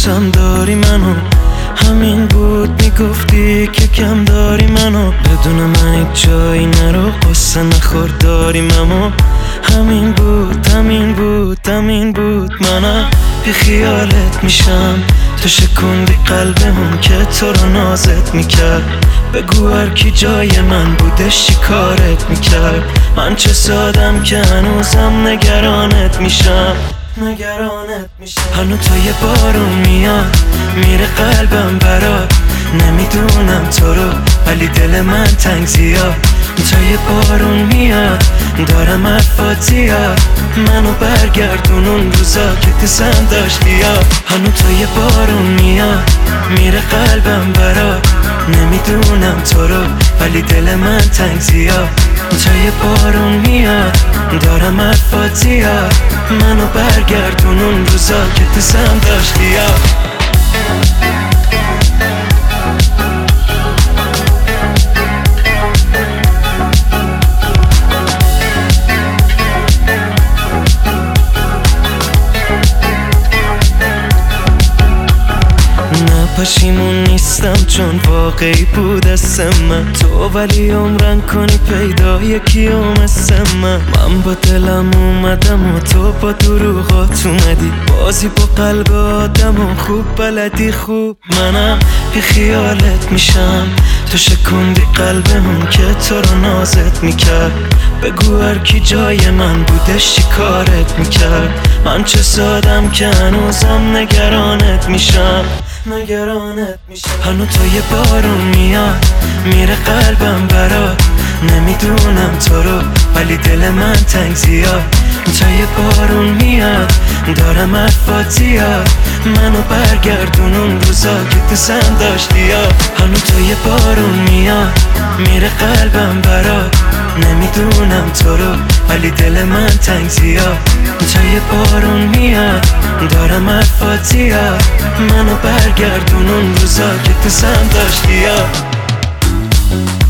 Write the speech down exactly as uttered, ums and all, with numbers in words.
دوستم داری منو، همین بود میگفتی که کم داری منو، بدون من هیچ جایی نرو، قصه نخور داریم اما همین بود همین بود همین بود. منم بی خیالت میشم، تو شکوندی قلبمون که تو رو نازت میکرد. بگو هر کی جای من بودش چی کارت میکرد. من چه سادم که هنوزم نگرانت میشم نگرانت میشم. هنو تا یه بارون میاد میره قلبم برات، نمیدونم تو رو ولی دل من تنگ زیاد. تا یه بارون میاد دارم حرفات زیاد، منو برگردون اون روزا که دوستم داشتی یاد. هنو تا یه بارون میاد میره قلبم برات، نمیدونم تو رو ولی دل من تنگ زیاد. تا یه بارون میاد دارم حرفات زیاد، منو برگردون اون روزا که دوستم داشتی یاد. پشیمون نیستم چون واقعی بود اسم من، تو ولی عمرن کنی پیدا یکی هم اسم من. من با دلم اومدم و تو با دروغات اومدی، بازی با قلب آدم و خوب بلدی خوب. منم بی خیالت میشم، تو شکوندی قلبمون که تو رو نازت میکرد. بگو هر کی جای من بودش چی کارت میکرد. من چه سادم که هنوزم نگرانت میشم نگرانت میشم. هنو تا یه بارون میاد میره قلبم برات، نمیدونم تو رو ولی دل من تنگ زیاد. تا یه بارون میاد دارم حرفات زیاد، منو برگردون اون روزا که دوستم داشتی یاد. هنو تا یه بارون میاد میره قلبم برات، نمیدونم تو رو ولی دل من تنگ زیاد. تا یه بارون میاد دارم حرفات زیاد، منو برگردون اون روزا که دوستم داشتی یاد.